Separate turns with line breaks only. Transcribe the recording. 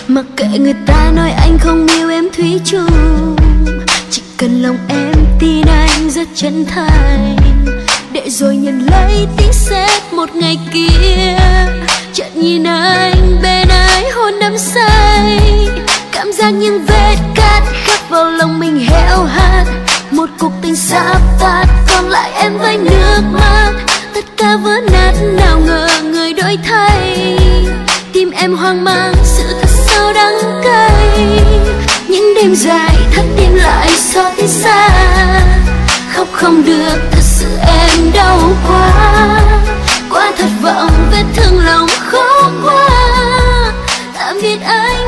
Mặc kệ người ta nói anh không yêu em thủy chung, chỉ cần lòng em tin anh rất chân thành, để rồi nhận lấy tiếng sét một ngày kia. Chợt nhìn anh bên ai hôn đắm say, cảm giác những vết cát khắc vào lòng mình héo hắt. Một cuộc tình sắp tắt, còn lại em với nước mắt. Tất cả vỡ nát, nào ngờ người đổi thay. Tim em hoang mang, sự thật sâu đắng cay. Những đêm dài thất tim lại xót tin xa, khóc không được, thật sự em đau quá. Quá thất vọng, vết thương lòng khó qua. Tạm biệt anh